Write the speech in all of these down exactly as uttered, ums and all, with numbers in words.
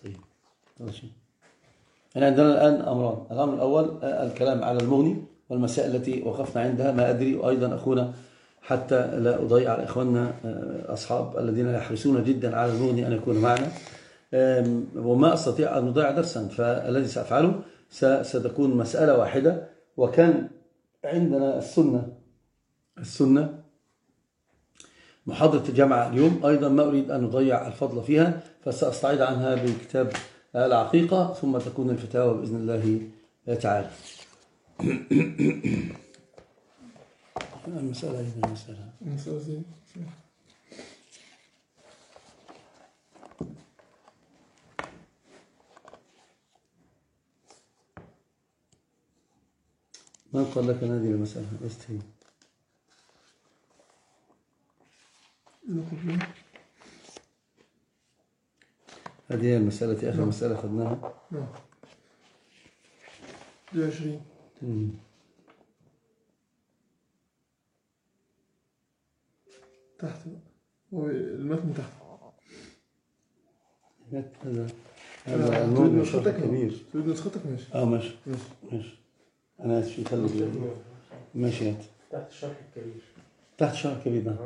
طيب ماشي. هنا عندنا الآن أمران. الأمر الأول الكلام على المغني والمسائل التي وقفنا عندها، ما أدري، وأيضا أخونا حتى لا أضيع على إخواننا أصحاب الذين يحرصون جدا على المغني أن يكون معنا، وما أستطيع أن أضيع درسا، فالذي سأفعله ستكون مسألة واحدة. وكان عندنا السنة السنة محاضرة الجامعة اليوم أيضا ما أريد أن أضيع الفضل فيها، فسأستعيد عنها بكتاب العقيقة، ثم تكون الفتاوى بإذن الله تعالى. المسألة أيضا المسألة من قال لك أن هذه المسألة ليست هي؟ هذه هي المسألة، آخر مسألة خدناها. نعم. دي عشرين. تحت والمتن تحت. هذا هذا النور نسختك كبير. تريد نسختك؟ ماشي. اه ماشي ماشي. أنا آسف، خلي ماشي. هات تحت الشرح الكبير. تحت الشرح الكبير. نعم.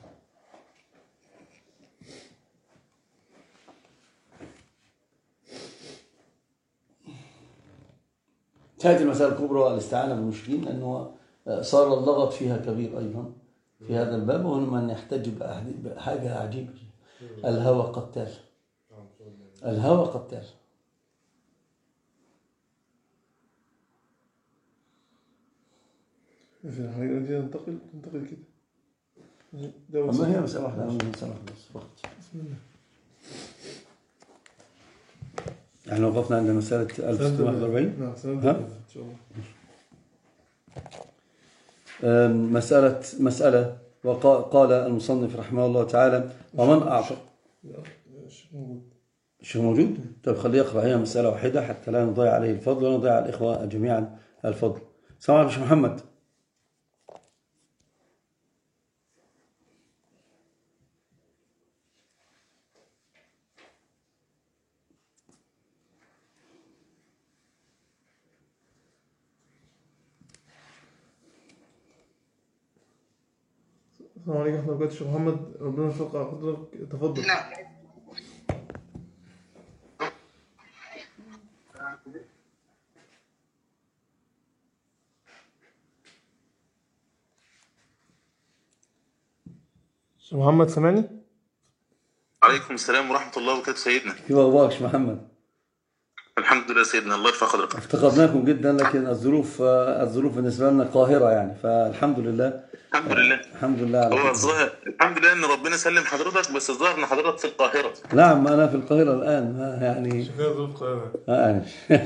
هذه المسألة الكبرى الاستعانة بالمشركين، لأنه صار اللغط فيها كبير أيضا في هذا الباب، ومن يحتج بحاجة عجيبة. الهوى قتال، الهوى قتال. في الحقيقة دي ننتقل ننتقل كده. ما هي مسألة واحدة؟ مسألة واحدة فقط. بسم الله. احنا وقفنا عند مسألة ألف وستمائة وواحد وأربعين. نعم سنبدأ إن شاء الله. مسألة مسألة وقال المصنف رحمه الله تعالى: ومن أعطى. الشيخ موجود؟ طيب خليه يقرأ، هي مسألة واحدة حتى لا نضيع عليه الفضل ونضيع على الإخوة جميعا الفضل. السلام عليكم شيخ محمد. السلام عليكم ورحمة الله وبركاته. شيخ محمد ربنا يوفقك على حضرتك، تفضل. شيخ محمد سامعني؟ عليكم السلام ورحمة الله وبركاته سيدنا. كيف أخبارك شيخ محمد؟ الحمد لله سيدنا، الله يرفع قدرك. افتقدناكم جدا، لكن الظروف الظروف بالنسبة لنا قاهرة يعني، فالحمد لله. الحمد لله. الحمد لله. هو الظاهر الحمد لله ان ربنا سلم حضرتك، بس الظاهر ان حضرتك في القاهرة. نعم انا في القاهرة الآن يعني. شكرا ظروف القاهرة. يعني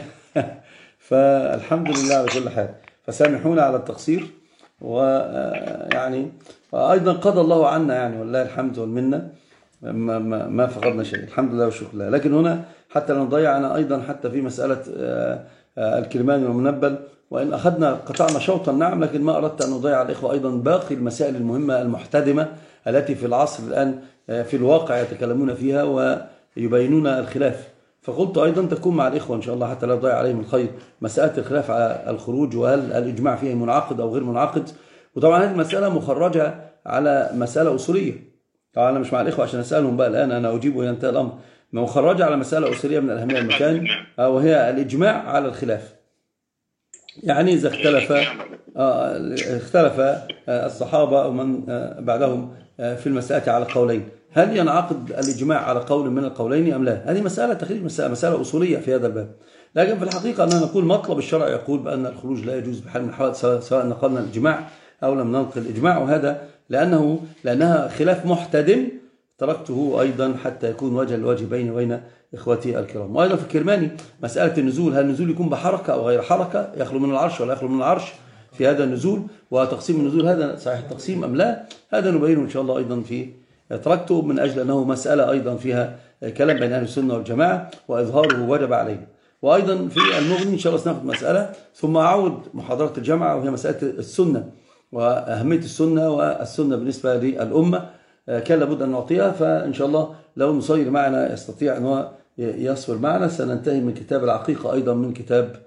فالحمد لله على كل حال، فسامحونا على التقصير، ويعني أيضا قضى الله عنا يعني، والله الحمد والمنة، ما, ما, ما فقدنا شيء، الحمد لله والشكر لله. لكن هنا حتى لا نضيع أنا أيضا حتى في مسألة الكرماني والمنبل، وإن أخذنا قطعنا شوطا نعم، لكن ما أردت أن نضيع على الإخوة أيضا باقي المسائل المهمة المحتدمة التي في العصر الآن في الواقع يتكلمون فيها ويبينون الخلاف. فقلت أيضا تكون مع الإخوة إن شاء الله حتى لا نضيع عليهم الخير مسألة الخلاف على الخروج، وهل الإجماع فيه منعقد أو غير منعقد. وطبعا هذه المسألة مخرجة على مسألة أصولية. طبعا أنا مش مع الإخوة عشان أسألهم بقى الآن، أنا أجيب وينتهي الأمر. مخرجة على مسألة أصولية من الأهمية المكان، وهي الإجماع على الخلاف. يعني إذا اختلف اختلف الصحابة أو من بعدهم في المسألة على قولين، هل ينعقد الإجماع على قول من القولين أم لا؟ هذه مسألة تخريج مسألة, مسألة أصولية في هذا الباب. لكن في الحقيقة أننا نقول مطلب الشرع يقول بأن الخروج لا يجوز بحال من الأحوال، سواء نقلنا الإجماع أو لم ننقل الإجماع، وهذا لأنه لأنها خلاف محتدم تركته أيضا حتى يكون وجه الوجه بيني وبين إخوتي الكرام. وأيضا في الكرماني مسألة النزول، هل النزول يكون بحركة أو غير حركة، يخلو من العرش ولا يخلو من العرش في هذا النزول، وتقسيم النزول هذا صحيح التقسيم أم لا، هذا نبينه إن شاء الله أيضا في تركته، من أجل أنه مسألة أيضا فيها كلام بين أهل السنة والجماعة وإظهاره وجب عليه. وأيضا في المغني إن شاء الله سنأخذ مسألة ثم أعود محاضرة الجامعة، وهي مسألة السنة وأهمية السنة والسنة بالنسبة للأمة، كان لابد أن نعطيها. فإن شاء الله لو نصير معنا يستطيع أن يصبر معنا. سننتهي من كتاب العقيقة أيضا من كتاب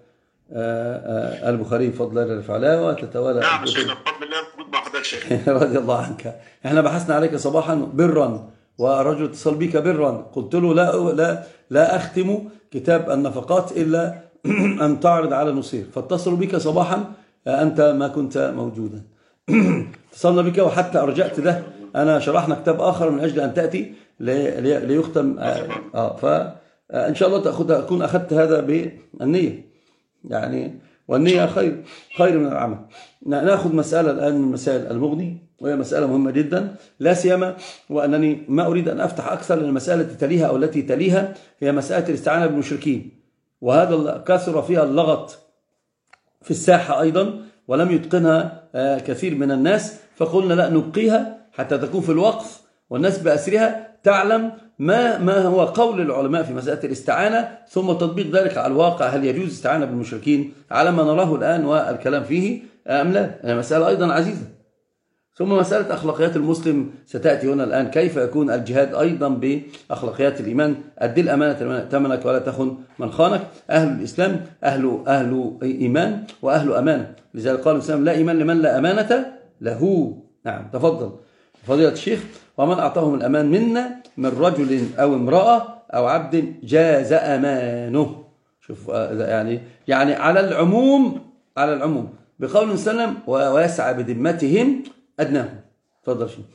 البخاري بفضل الله الفعلاء، وتتوالى. نعم يا شيخنا بفضل الله موجود مع حضرتك شيخ. رضي الله عنك. احنا بحثنا عليك صباحا برا، ورجل اتصل بك برا، قلت له لا لا لا أختم كتاب النفقات إلا أن تعرض على نصير، فاتصلوا بك صباحا أنت ما كنت موجودا. اتصلنا بك وحتى أرجعت ده، أنا شرحنا كتاب آخر من أجل أن تأتي ليختم. آه فإن شاء الله تأخذ أكون أخذت هذا بالنية يعني، والنية خير خير من العمل. نأخذ مسألة الآن من مسائل المغني، وهي مسألة مهمة جدا، لا سيما وأنني ما أريد أن أفتح أكثر، لأن المسألة التي تليها أو التي تليها هي مسألة الاستعانة بالمشركين، وهذا كثر فيها اللغط في الساحة أيضا، ولم يتقنها كثير من الناس، فقلنا لا نبقيها حتى تكون في الوقف والناس بأسرها تعلم ما ما هو قول العلماء في مسألة الاستعانة، ثم تطبيق ذلك على الواقع. هل يجوز الاستعانة بالمشركين على ما نراه الآن والكلام فيه أم لا؟ مسألة أيضا عزيزة. ثم مسألة أخلاقيات المسلم ستأتي هنا الآن، كيف يكون الجهاد أيضا بأخلاقيات الإيمان. أدي الأمانة تمنك ولا تخن من خانك. أهل الإسلام أهل أهل إيمان وأهل أمانة، لذلك قال الإسلام لا إيمان لمن لا أمانة له. نعم تفضل فضيلة الشيخ. ومن أعطاهم الأمان منا من رجل أو امرأة أو عبد جاز أمانه. شوف يعني يعني على العموم، على العموم بقول سلم ويسعى بذمتهم أدناهم. تفضل شيخ.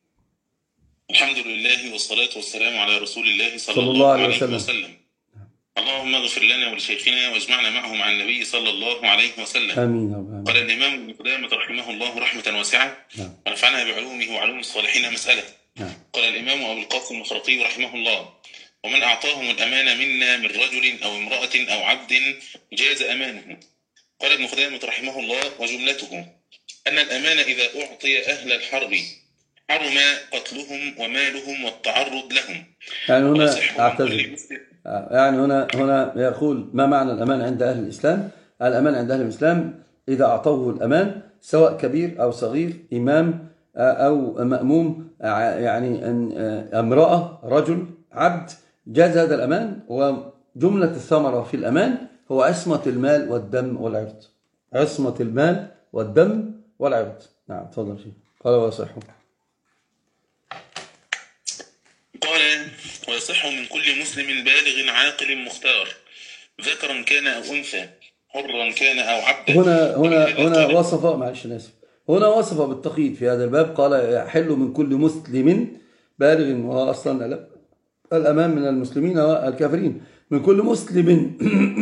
الحمد لله والصلاة والسلام على رسول الله صلى, صلى الله, الله عليه عليه وسلم, وسلم. اللهم اغفر لنا ولشيخنا واجمعنا معه مع النبي صلى الله عليه وسلم. آمين آمين. قال الإمام ابن قدامة رحمه الله رحمة واسعة، نعم. ونفعنا بعلومه وعلوم الصالحين مسألة. نعم. قال الإمام أبو القاسم الخرقي رحمه الله: ومن أعطاهم الأمانة منا من رجل أو امرأة أو عبد جاز أمانه. قال ابن قدامة رحمه الله: وجملته أن الأمانة إذا أعطي أهل الحرب حرم قتلهم ومالهم والتعرض لهم. يعني هنا أعتذر، يعني هنا هنا يقول ما معنى الأمان عند أهل الإسلام؟ الأمان عند أهل الإسلام إذا أعطوه الأمان، سواء كبير أو صغير، إمام أو مأموم، يعني امرأة رجل عبد، جاز هذا الأمان. وجملة الثمرة في الأمان هو عصمة المال والدم والعرض. عصمة المال والدم والعرض. نعم تفضل شيء. قال ويصح. قال ويصح من كل مسلم بالغ عاقل مختار، ذكرا كان أو أنثى، حرا كان أو عبدا. هنا هنا هنا وصف، معلش أنا آسف، هنا وصف بالتقييد في هذا الباب، قال يحل من كل مسلم بالغ، وهو أصلا الأمان من المسلمين والكافرين. من كل مسلم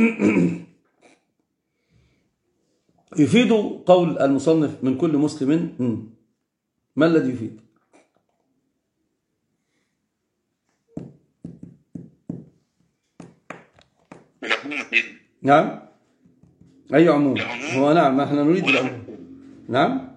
يفيد قول المصنف من كل مسلم، ما الذي يفيد؟ نعم أي عموم؟ هو نعم احنا نريد العموم. نعم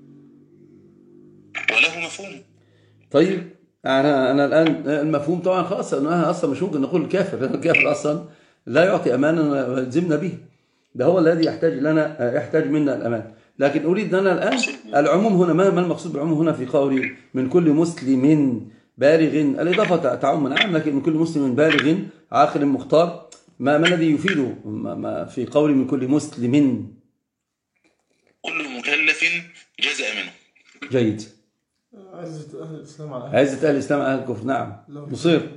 وله مفهوم. طيب أنا أنا الآن المفهوم طبعا خلاص، أنا أصلا مش ممكن نقول الكافر، الكافر أصلا لا يعطي أمانا يلزمنا به، ده هو الذي يحتاج لنا، يحتاج منا الأمان. لكن أريد أنا الآن العموم هنا، ما المقصود بالعموم هنا في قولي من كل مسلم بالغ؟ الإضافة تعم نعم، لكن من كل مسلم بالغ عاقل مختار، ما ما الذي يفيده في قولي من كل مسلم؟ كل مكلف جاز أمانه. جيد. عزة أهل الإسلام على أهل عزة أهل الإسلام على أهل الكفر. نعم مصير.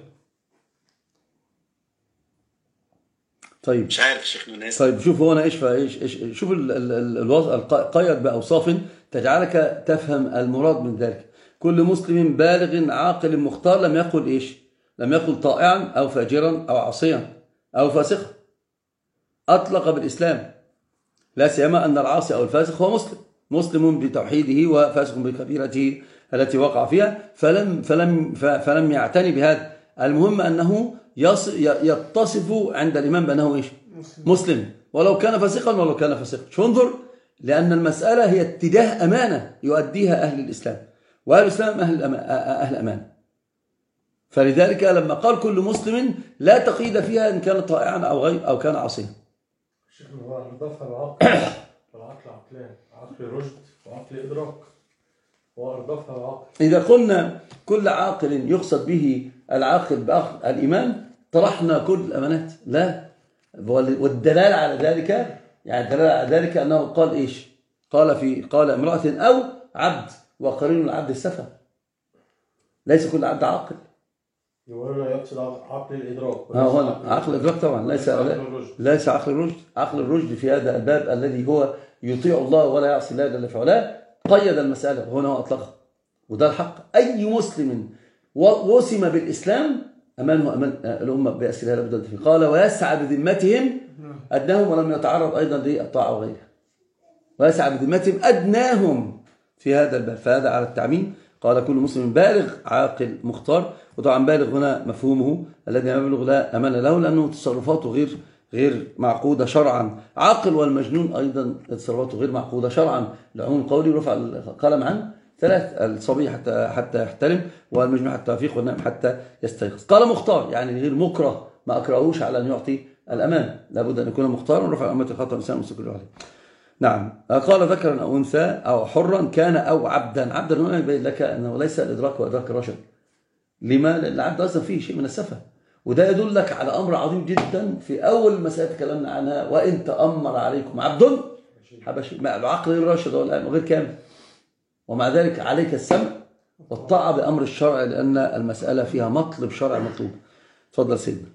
طيب مش عارف شيخ الناس. طيب شوف هو انا ايش ايش ايش شوف القيد باوصاف تجعلك تفهم المراد من ذلك. كل مسلم بالغ عاقل مختار، لم يقل ايش؟ لم يقل طائعا او فاجرا او عاصيا او فاسقا، اطلق بالاسلام، لا سيما ان العاصي او الفاسق هو مسلم، مسلم بتوحيده وفاسق بكبيرته التي وقع فيها، فلم فلم فلم يعتني بهذا. المهم انه يتصف عند الإمام بأنه إيش؟ مسلم، ولو كان فاسقا ولو كان فاسقا. شو انظر، لأن المسألة هي اتجاه أمانة يؤديها أهل الإسلام، وأهل الإسلام أهل أهل أمانة. فلذلك لما قال كل مسلم لا تقييد فيها إن كان طائعا أو غير أو كان عاصيا. الشيخ هو أضافها العقل، والعقل عقلان، عقل رشد وعقل إدراك، هو أضافها العقل. إذا قلنا كل عاقل يقصد به العاقل بأخذ الإيمان، طرحنا كل الأمانات، لا. والدلالة على ذلك، يعني الدلالة على ذلك أنه قال إيش؟ قال في قال امرأة أو عبد، وقرين العبد السفه، ليس كل عبد عاقل. يقولون يقصد عقل الإدراك. ها هو عقل الإدراك طبعا، ليس ليس عقل الرشد. عقل الرشد في هذا الباب الذي هو يطيع الله ولا يعصي الله جل في علاه، قيد المسألة وهنا هو أطلقها، وده الحق. أي مسلم وسم بالإسلام أمانه أمان الأمة بأسرها لابد فيه. قال ويسعى بذمتهم أدناهم، ولم يتعرض أيضا للطاعة وغيرها. ويسعى بذمتهم أدناهم في هذا الباب، فهذا على التعميم. قال كل مسلم بالغ عاقل مختار، وطبعا بالغ هنا مفهومه الذي يبلغ لا أمان له، لأنه تصرفاته غير غير معقودة شرعا. عاقل والمجنون أيضا تصرفاته غير معقودة شرعا، لعموم قولي رفع القلم عن ثلاث: الصبي حتى حتى يحتلم، والمجنون حتى يفيق، والنائم حتى يستيقظ. قال مختار يعني غير مكره، ما أكرهوش على أن يعطي الأمان، لابد أن يكون مختارا ورفع الأمة الخطأ الإنسان المستقل عليه. نعم. قال ذكرا أو أنثى أو حرا كان أو عبدا. عبدا هنا يبين لك أنه ليس الإدراك وإدراك الرشد. لما؟ لأن العبد أصلا فيه شيء من السفه، وده يدل لك على أمر عظيم جدا في أول مسألة تكلمنا عنها: وإن تأمر عليكم عبد حبشي. العقل غير راشد وغير كامل، ومع ذلك عليك السمع والطاعة بأمر الشرع، لأن المسألة فيها مطلب شرع مطلوب. تفضل سيدنا.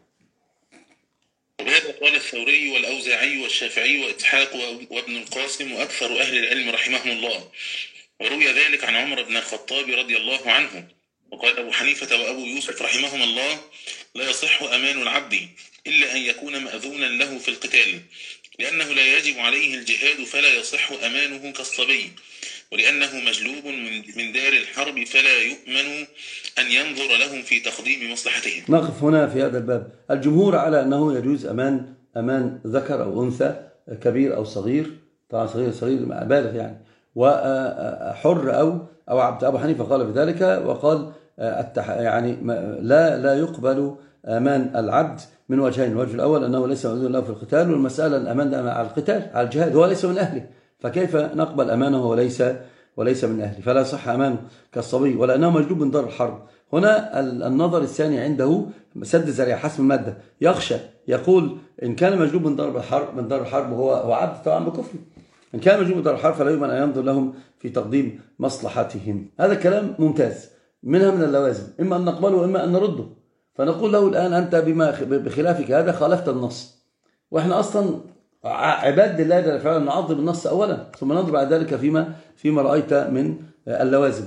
وبهذا قال الثوري والأوزاعي والشافعي وإسحاق وابن القاسم وأكثر أهل العلم رحمهم الله. وروي ذلك عن عمر بن الخطاب رضي الله عنه. وقال أبو حنيفة وأبو يوسف رحمهم الله: لا يصح أمان العبد إلا أن يكون مأذونا له في القتال، لأنه لا يجب عليه الجهاد فلا يصح أمانه كالصبي، ولأنه مجلوب من دار الحرب فلا يؤمن أن ينظر لهم في تقديم مصلحتهم. نقف هنا في هذا الباب. الجمهور على أنه يجوز أمان أمان ذكر أو أنثى، كبير أو صغير، طبعا صغير صغير بالغ يعني، وحر أو أو عبد. أبو حنيفة قال بذلك، وقال يعني لا لا يقبل أمان العبد من وجهين: الوجه الأول أنه ليس مأذون له في القتال، والمسألة الأمان ده على القتال على الجهاد، هو ليس من أهله، فكيف نقبل أمانه وليس وليس من أهله؟ فلا صح أمانه كالصبي، ولا أنه مجلوب من دار الحرب. هنا النظر الثاني عنده سد ذريعة حسب المادة، يخشى يقول إن كان مجلوب من دار الحرب من دار الحرب هو هو عبد طبعا بكفر، إن كان مجلوب من دار الحرب فلا يؤمن أن ينظر لهم في تقديم مصلحتهم. هذا كلام ممتاز، منها من اللوازم إما أن نقبله وإما أن نرده. فنقول له الآن أنت بما بخلافك هذا خالفت النص، وإحنا أصلا عباد لله جل وعلا نعظم النص أولا، ثم ننظر بعد ذلك فيما فيما رأيت من اللوازم.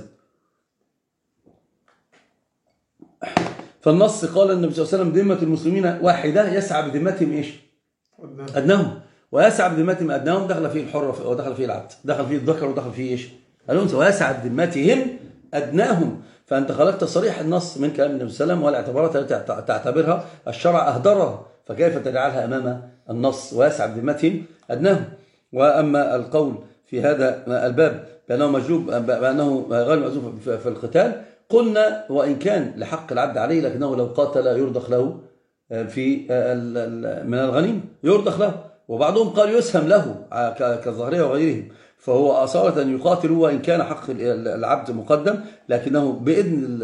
فالنص قال النبي صلى الله عليه وسلم: ذمة المسلمين واحدة يسعى بذمتهم إيش؟ أدناهم. ويسعى بذمتهم أدناهم دخل فيه الحر ودخل فيه العبد، دخل فيه الذكر ودخل فيه إيش؟ الأنثى. ويسعى بذمتهم أدناهم. فأنت خلقت صريح النص من كلام النبي صلى الله عليه وسلم، والاعتبارات التي تعتبرها الشرع أهدرها، فكيف تجعلها أمام النص؟ ويسعى بذمتهم أدناهم. وأما القول في هذا الباب بأنه مجلوب بأنه غير مأذون في القتال، قلنا وإن كان لحق العبد عليه، لكنه لو قاتل يرضخ له في من الغنيم، يرضخ له. وبعضهم قال يسهم له كالظاهرية وغيرهم، فهو أصالة أن يقاتل وإن كان حق العبد مقدم، لكنه بإذن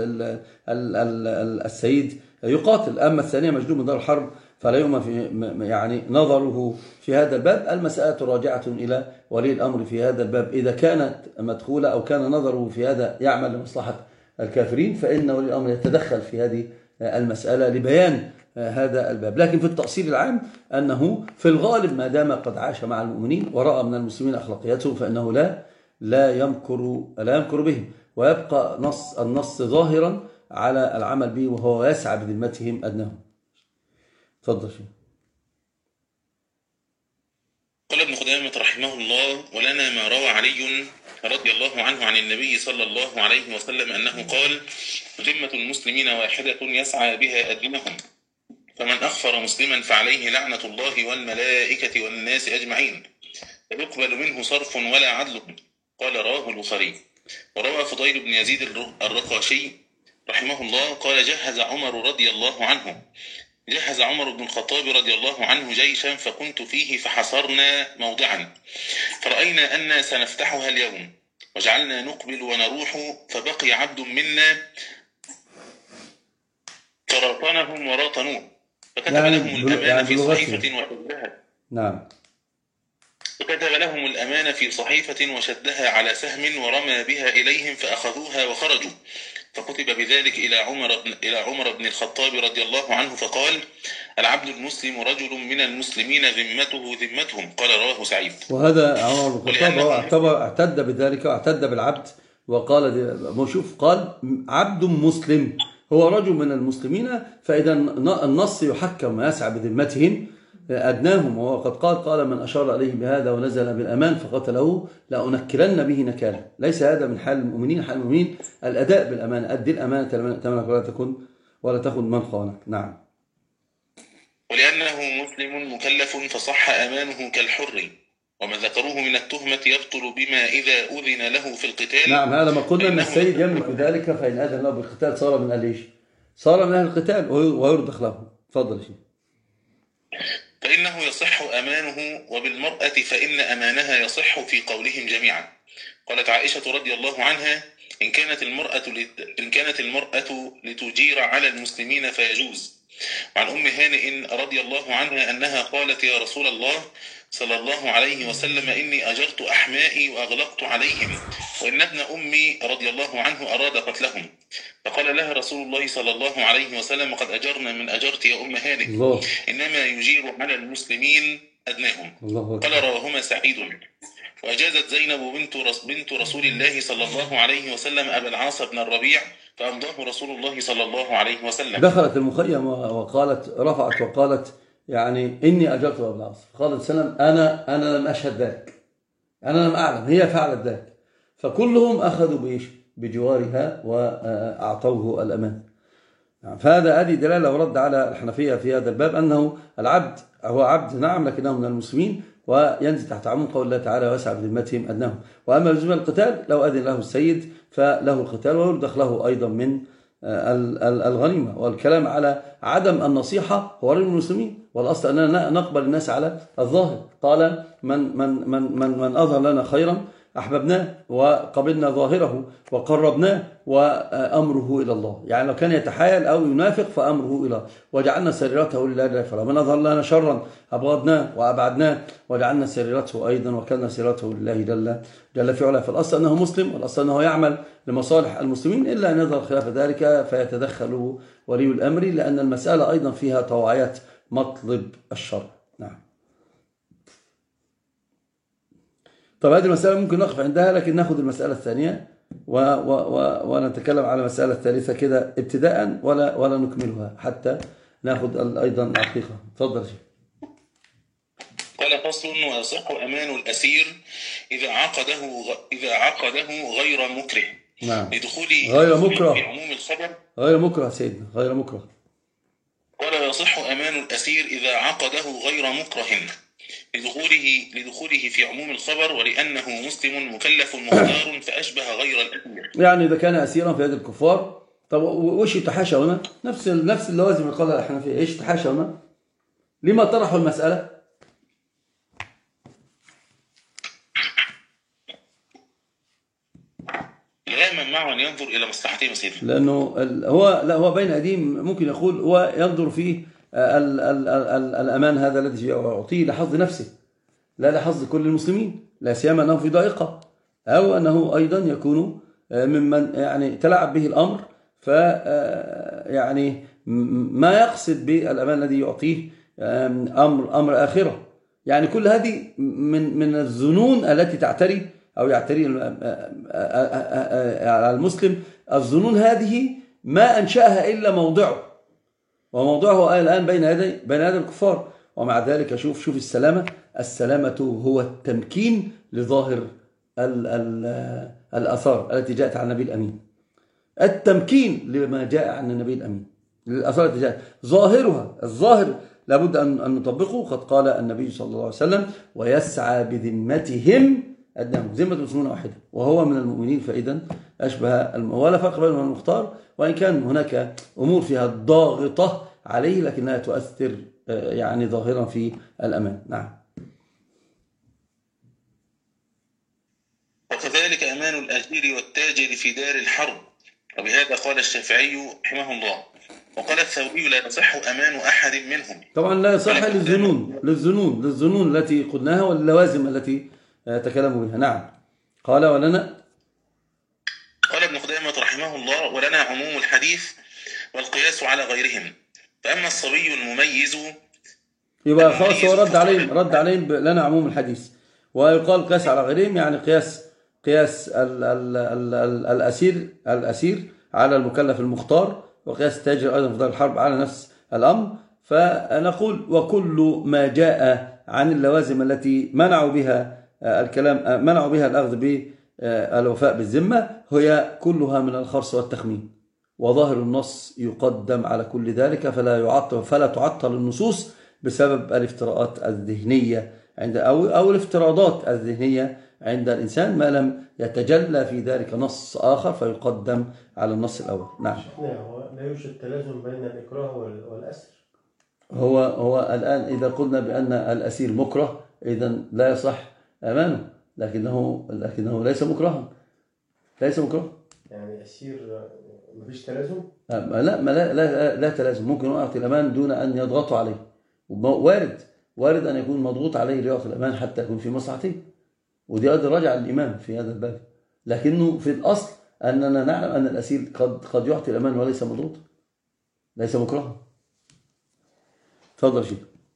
السيد يقاتل. أما الثانية مجلوب من دار الحرب فلا يؤمن في يعني نظره في هذا الباب. المسألة راجعة إلى ولي الأمر في هذا الباب، إذا كانت مدخولة أو كان نظره في هذا يعمل لمصلحة الكافرين، فإن ولي الأمر يتدخل في هذه المسألة لبيان هذا الباب. لكن في التأصيل العام أنه في الغالب ما دام قد عاش مع المؤمنين ورأى من المسلمين أخلاقياتهم، فإنه لا لا يمكر لا يمكر بهم، ويبقى نص النص ظاهرا على العمل به، وهو يسعى بذمتهم أدناهم. تفضل. قال ابن خدامة رحمه الله: ولنا ما روى علي رضي الله عنه عن النبي صلى الله عليه وسلم أنه قال: ذمة المسلمين واحدة يسعى بها أدناهم، فمن أخفر مسلما فعليه لعنة الله والملائكة والناس أجمعين، لا يقبل منه صرف ولا عدل. قال رواه البخاري. وروى فضيل بن يزيد الرقاشي رحمه الله قال: جهز عمر رضي الله عنه جهز عمر بن الخطاب رضي الله عنه جيشا، فكنت فيه فحصرنا موضعا، فرأينا أن سنفتحها اليوم، وجعلنا نقبل ونروح، فبقي عبد منا فراطنهم وراطنوه، فكتب يعني لهم بل- الأمانة يعني في بلغتهم. صحيفة وشدها نعم. فكتب لهم الأمانة في صحيفة وشدها على سهم ورمى بها إليهم فأخذوها وخرجوا، فكتب بذلك إلى عمر بن إلى عمر بن الخطاب رضي الله عنه فقال: العبد المسلم رجل من المسلمين ذمته ذمتهم. قال رواه سعيد. وهذا عمر بن الخطاب ولأنه هو اعتبر اعتد بذلك واعتد بالعبد، وقال دي- شوف قال عبد مسلم، هو رجل من المسلمين، فإذا النص يحكم ويسعى بذمتهم أدناهم، وهو قد قال قال من أشار إليه بهذا ونزل بالأمان فقتله لأنكرن به نكالا. ليس هذا من حال المؤمنين، حال المؤمنين الأداء بالأمانة، أدي الأمانة تمنك ولا تكن ولا تأخذ من خانك. نعم. ولأنه مسلم مكلف فصح أمانه كالحر، وما ذكروه من التهمة يبطل بما إذا أذن له في القتال. نعم، هذا ما قلنا أن فإنه السيد يملك ذلك، فإن أذن له بالقتال صار من أهل إيش؟ صار من أهل القتال ويرضخ له. تفضل يا شيخ. فإنه يصح أمانه، وبالمرأة فإن أمانها يصح في قولهم جميعا. قالت عائشة رضي الله عنها: إن كانت المرأة لت... إن كانت المرأة لتجير على المسلمين فيجوز. وعن أم هانئ رضي الله عنها أنها قالت: يا رسول الله صلى الله عليه وسلم، إني أجرت أحمائي وأغلقت عليهم، وإن ابن أمي رضي الله عنه أراد قتلهم. فقال لها رسول الله صلى الله عليه وسلم: قد أجرنا من أجرت يا أم هانئ، الله إنما يجير على المسلمين أدناهم. الله أكبر. قال رواهما سعيد. وأجازت زينب بنت رس بنت رسول الله صلى الله عليه وسلم أبا العاص بن الربيع، فأمضاه رسول الله صلى الله عليه وسلم. دخلت المخيم وقالت، رفعت وقالت يعني إني أجرت أبا العاص، قالت سلام أنا أنا لم أشهد ذلك، أنا لم أعلم، هي فعلت ذلك. فكلهم أخذوا بإيش؟ بجوارها وأعطوه الأمان. فهذا هذه دلالة ورد على الحنفية في هذا الباب، أنه العبد هو عبد نعم لكنه من المسلمين، وينزل تحت عموم قول الله تعالى: ويسعى بذمتهم أدناهم. وأما بالنسبة للقتال لو أذن له السيد فله القتال، ويرضخ له أيضا من الغنيمة. والكلام على عدم النصيحة هو رجل المسلمين، والأصل أننا نقبل الناس على الظاهر. قال من, من, من, من, من أظهر لنا خيرا أحببناه وقبلنا ظاهره وقربناه وأمره إلى الله. يعني لو كان يتحايل أو ينافق فأمره إلى، وجعلنا سريرته لله جل وعلا. من أظهر لنا شرا أبغضناه وأبعدناه وجعلنا سريرته أيضا وكلنا سريرته لله جل جل في علاه. فالأصل أنه مسلم، والأصل أنه يعمل لمصالح المسلمين، إلا أن يظهر خلاف ذلك فيتدخل ولي الأمر، لأن المسألة أيضا فيها طواعية مطلب الشرع. نعم. طب هذه المسألة ممكن نقف عندها، لكن نأخذ المسألة الثانية و و و ونتكلم على المسألة الثالثة كده ابتداء، ولا ولا نكملها حتى نأخذ أيضا الحقيقة. تفضل شيخ. قال: فصل: ويصح أمان الأسير إذا عقده إذا عقده غير مكره. نعم. لدخوله غير مكره في عموم الخبر. غير مكره سيدنا، غير مكره. قال: ويصح أمان الأسير إذا عقده غير مكره لدخوله لدخوله في عموم الخبر، ولأنه مسلم مكلف مختار فأشبه غير الأسير. يعني إذا كان أسيرا في يد الكفار. طب وش يتحاشى هنا؟ نفس نفس اللوازم اللي قالها الحنفية. ايش يتحاشى هنا؟ لما طرحوا المسألة؟ لا من معه أن ينظر إلى مصلحتهم سيدنا، لأنه هو لا هو بين أيديهم ممكن يقول هو ينظر في ال ال ال الأمان هذا الذي يعطيه لحظ نفسه لا لحظ كل المسلمين، لا سيما أنه في ضائقة، أو أنه أيضا يكون ممن يعني تلعب به الأمر، ف يعني ما يقصد بالأمان الذي يعطيه أمر أمر آخرة. يعني كل هذه من من الظنون التي تعتري أو يعتري على المسلم. الظنون هذه ما أنشأها إلا موضعه، وموضعه الآن بين يدي بين يدي الكفار. ومع ذلك شوف شوف السلامة السلامة هو التمكين لظاهر ال ال الآثار التي جاءت عن النبي الأمين. التمكين لما جاء عن النبي الأمين، للآثار التي جاءت ظاهرها الظاهر لابد أن نطبقه. قد قال النبي صلى الله عليه وسلم: ويسعى بذمتهم أدناهم. ذمة المسلمين واحدة وهو من المؤمنين، فإذا أشبه ولا فرق بينه وبين المختار، وإن كان هناك أمور فيها ضاغطة عليه لكنها تؤثر يعني ظاهرا في الأمان. نعم. وكذلك أمان الأجير والتاجر في دار الحرب. وبهذا قال الشافعي رحمه الله: وقال الثوري لا يصح أمان أحد منهم. طبعا لا يصح للظنون للظنون للظنون التي قلناها واللوازم التي تكلموا بها. نعم. قال ولنا قال ابن قدامة رحمه الله ولنا عموم الحديث والقياس على غيرهم. فأما الصبي المميز يبقى خلاص هو رد عليهم رد عليهم لنا عموم الحديث، ويقال قياس على غيرهم يعني قياس قياس ال ال ال ال الأسير الأسير على المكلف المختار، وقياس التاجر أيضا في دار الحرب على نفس الأمر. فنقول وكل ما جاء عن اللوازم التي منعوا بها الكلام منعوا بها الأخذ بالوفاء بالذمة هي كلها من الخرص والتخمين، وظاهر النص يقدم على كل ذلك، فلا يعطل فلا تعطل النصوص بسبب الافتراءات الذهنية عند أو أو الافتراضات الذهنية عند الإنسان ما لم يتجلى في ذلك نص آخر فيقدم على النص الأول. نعم. هو لا يوجد تلازم بين الإكراه والأسر. هو هو الآن إذا قلنا بأن الأسير مكره إذا لا يصح أمانه، لكنه لكنه ليس مكرها ليس مكره. يعني أسير مفيش تلازم؟ لا ما لا لا, لا تلازم. ممكن يعطي الأمان دون أن يضغطوا عليه، وارد وارد أن يكون مضغوط عليه ليعطي الأمان حتى يكون في مصلحته، ودي أيضا راجع الإمام في هذا الباب. لكنه في الأصل أننا نعلم أن الأسير قد قد يعطي الأمان وليس مضغوط ليس مكرها. تفضل شيخ.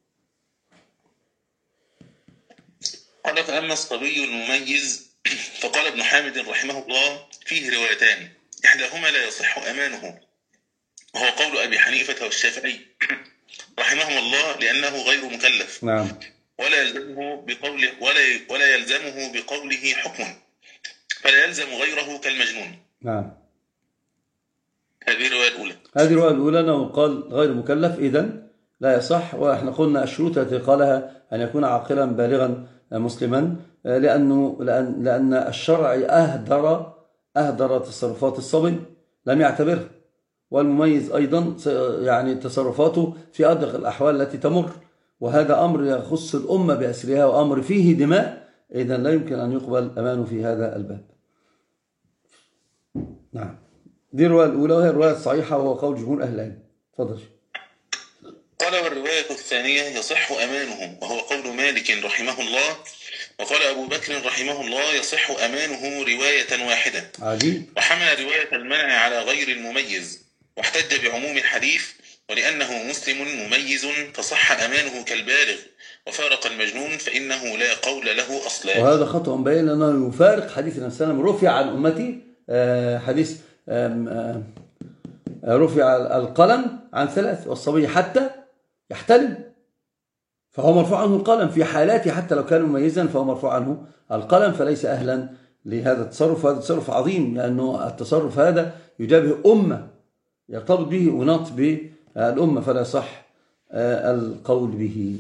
قال فأما الصبي المميز فقال ابن حامد رحمه الله فيه روايتان، إحداهما لا يصح أمانه وهو قول أبي حنيفة والشافعي رحمهم الله لأنه غير مكلف. نعم. ولا يلزمه بقوله ولا ولا يلزمه بقوله حكم، فلا يلزم غيره كالمجنون. نعم. هذه الرواية الأولى. هذه الرواية الأولى أنه قال غير مكلف إذن لا يصح. وإحنا قلنا الشروط التي قالها أن يكون عاقلا بالغا مسلما، لأنه لأن لأن الشرع أهدر أهدر تصرفات الصبي لم يعتبرها، والمميز أيضا يعني تصرفاته في أدق الأحوال التي تمر، وهذا أمر يخص الأمة بأسرها وأمر فيه دماء، إذن لا يمكن أن يقبل أمانه في هذا الباب. نعم. دي الرواية الأولى وهي الرواية الصحيحة وهو قول جمهور أهل العلم. تفضل. قال والرواية الثانية يصح أمانه وهو قول مالك رحمه الله، وقال أبو بكر رحمه الله يصح أمانه رواية واحدة. عجيب. وحمل رواية المنع على غير المميز، واحتج بعموم الحديث ولأنه مسلم مميز فصح أمانه كالبالغ، وفارق المجنون فإنه لا قول له أصلا. وهذا خطأ بين أنه يفارق حديث النبي صلى الله عليه وسلم رفع عن أمتي حديث رفع القلم عن ثلاث والصبي حتى يحتلم، فهو مرفوع عنه القلم في حالاته حتى لو كان مميزا، فهو مرفوع عنه القلم فليس أهلا لهذا التصرف. هذا تصرف عظيم لأنه التصرف هذا يجابه أمة يرتبط به ونط بالأمة، فلا صح القول به.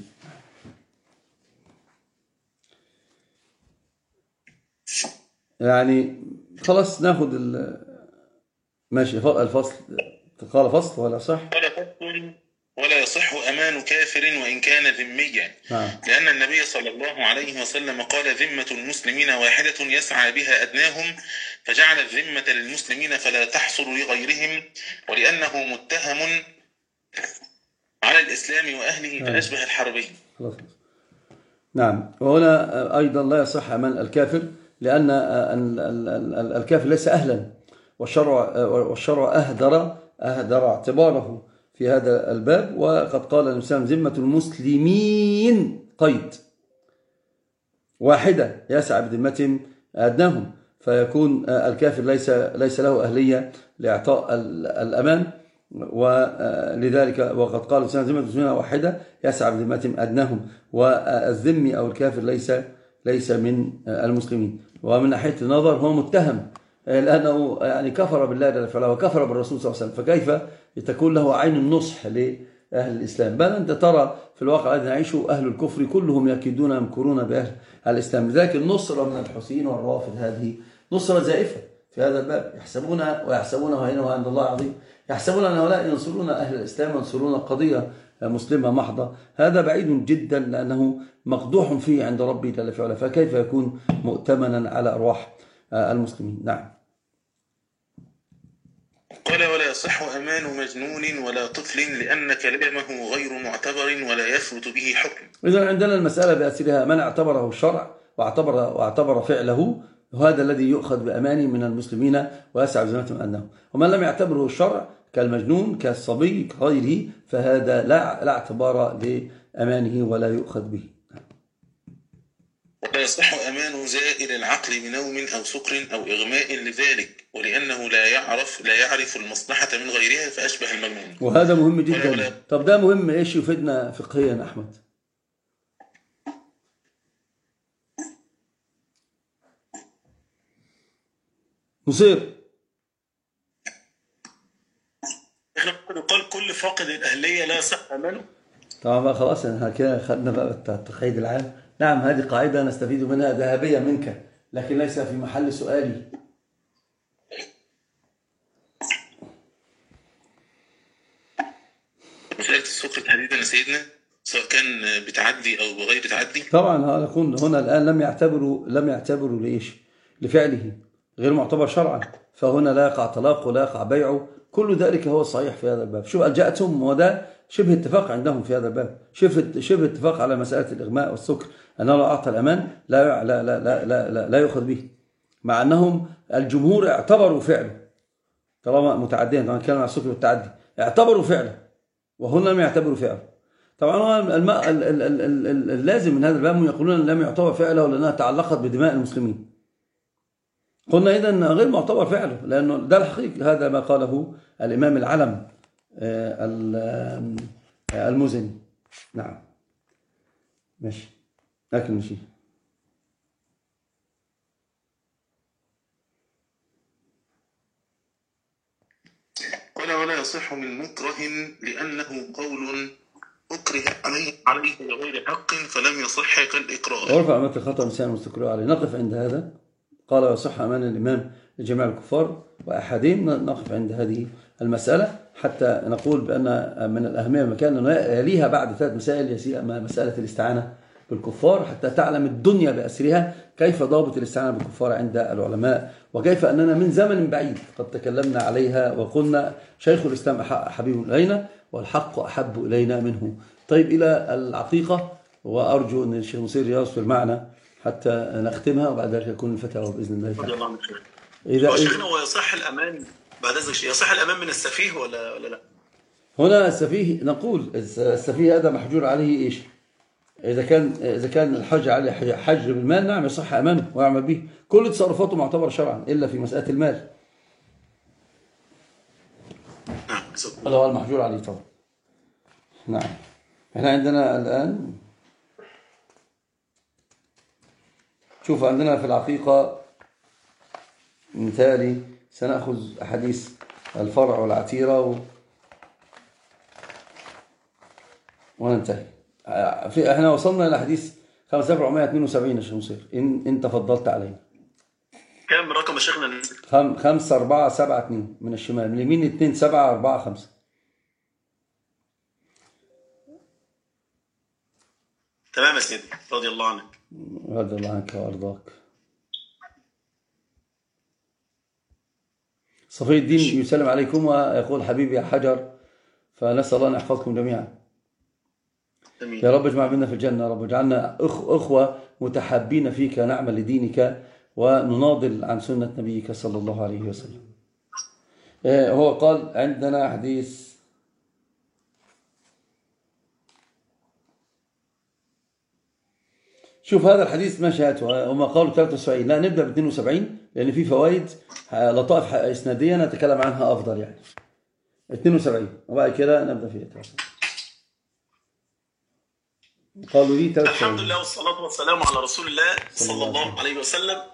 يعني خلاص ناخد ماشي الفصل. قال فصل ولا صح؟ قال فصل ولا يصح أمان كافر وإن كان ذميا. نعم. لأن النبي صلى الله عليه وسلم قال ذمة المسلمين واحدة يسعى بها أدناهم، فجعل الذمة للمسلمين فلا تحصل لغيرهم، ولأنه متهم على الإسلام وأهله نعم. فأشبه الحربي. خلاص. نعم. وهنا أيضا لا يصح أمان الكافر لأن الكافر ليس أهلا، والشرع والشرع أهدر أهدر اعتباره في هذا الباب. وقد قال الإنسان ذمة المسلمين قيد واحدة يسعى بذمتهم أدناهم، فيكون الكافر ليس ليس له أهلية لإعطاء الأمان، ولذلك وقد قال الإنسان ذمة المسلمين واحدة يسعى بذمتهم أدناهم، والذمي أو الكافر ليس ليس من المسلمين. ومن ناحية النظر هو متهم لأنه يعني كفر بالله جل وعلا وكفر بالرسول صلى الله عليه وسلم، فكيف تكون له عين النصح لأهل الإسلام؟ بل أنت ترى في الواقع الذي نعيشه أهل الكفر كلهم يكيدون يمكرون بأهل الإسلام. لذلك النصرة من الحوثيين والرافض هذه نصرة زائفة في هذا الباب، يحسبون ويحسبونه هينه عند الله عظيم، يحسبون أن هؤلاء ينصرون أهل الإسلام وينصرون قضية مسلمة محضة. هذا بعيد جدا لأنه مقدوح فيه عند ربي جل وعلا، فكيف يكون مؤتمنا على أرواح المسلمين؟ نعم. قال ولا يصح أمان مجنون ولا طفل لأن كلامه غير معتبر ولا يثبت به حكم. إذن عندنا المسألة بأسرها من اعتبره الشرع واعتبر, واعتبر فعله وهذا الذي يؤخذ بأمان من المسلمين ويسع ذمتهم أنه، ومن لم يعتبره الشرع كالمجنون كالصبي كغيره فهذا لا, لا اعتبار لأمانه ولا يؤخذ به. ولا يصح أمان زائل العقل بنوم أو سكر أو إغماء لذلك ولأنه لا يعرف لا يعرف المصلحة من غيرها فأشبه المجنون. وهذا مهم جدا. طب ده مهم إيش يفيدنا فقهيا أحمد؟ نصير احنا ممكن نقول كل فاقد الأهلية لا يصح أمانه. طبعا خلاص احنا كده خدنا بقى التقييد العام. نعم هذه قاعدة نستفيد منها ذهبية منك لكن ليس في محل سؤالي. مسألة السكر تحديدا يا سيدنا سواء كان بتعدي أو بغير تعدي طبعا نكون هنا الآن لم يعتبروا لم يعتبروا لإيش؟ لفعله غير معتبر شرعا، فهنا لا يقع طلاق ولا يقع بيعه، كل ذلك هو الصحيح في هذا الباب. شوف ألجأتهم وده شبه اتفاق عندهم في هذا الباب، شبه شبه اتفاق على مسألة الإغماء والسكر أنه لو أعطى الأمان لا لا لا لا لا, لا, لا يؤخذ به، مع أنهم الجمهور اعتبروا فعله طالما متعديا. طبعا نتكلم عن السكر والتعدي اعتبروا فعله وهم لم يعتبروا فعله. طبعا الماء اللازم من هذا الباب يقولون لم يعتبر فعله لأنها تعلقت بدماء المسلمين. قلنا إذن غير معتبر فعله لأنه ده الحقيقة، هذا ما قاله الإمام العلم المزني. نعم ماشي لكن ماشي. قال ولا يصح من مكره لأنه قول أكره عليه عليه بغير حق فلم يصح كالإكراه. ورفع متى خطأ إنسان مستقر عليه. نقف عند هذا. قال ويصح أمان الإمام لجميع الكفار وأحدهم. نقف عند هذه المسألة حتى نقول بأن من الأهمية المكان يليها بعد ثلاث مسائل مسألة الاستعانة بالكفار حتى تعلم الدنيا بأسرها كيف ضابط الاستعانة بالكفار عند العلماء، وكيف أننا من زمن بعيد قد تكلمنا عليها وقلنا شيخ الإسلام حبيب إلينا والحق أحب إلينا منه. طيب إلى العقيقة، وأرجو أن الشيخ نصير يصبر معنا حتى نختمها وبعد ذلك يكون الفتاوى بإذن الله تعالى. إذا هو شيخنا هو يصح الأمان بعد ذلك يصح الأمان من السفيه ولا ولا لا؟ هنا السفيه نقول السفيه هذا محجور عليه إيش؟ إذا كان إذا كان الحج عليه حج بالمال نعم يصح أمانه ويعمل به، كل تصرفاته معتبر شرعا إلا في مسألة المال. هذا هو المحجور عليه طبعا. نعم احنا عندنا الآن شوف عندنا في العقيقة مثالي سنأخذ أحاديث الفرع والعتيرة و... وننتهي. في احنا وصلنا إلى حديث خمسة آلاف وأربعمائة واثنين وسبعين يا شيخ مصير إن أنت فضلت علينا. كم رقم يا شيخنا؟ خم... خمسة أربعة سبعة اثنين من الشمال، من اليمين اثنين سبعة أربعة خمسة. تمام يا سيدي رضي الله عنك. رضي الله عنك وأرضاك. صفي الدين يسلم عليكم ويقول حبيبي يا حجر، فنسأل الله أن يحفظكم جميعا. يا رب اجمع بنا في الجنة، يا رب اجعلنا أخوة متحابين فيك نعمل لدينك ونناضل عن سنة نبيك صلى الله عليه وسلم. هو قال عندنا حديث شوف هذا الحديث ما شاهدته وما قالوا ثلاثة وسبعين، لا نبدأ ب اثنين وسبعين لأن في فوائد لطائف إسنادية نتكلم عنها أفضل يعني. اثنين وسبعين وبعد كده نبدأ فيها. قالوا لي الحمد لله والصلاة والسلام على رسول الله صلى الله عليه وسلم.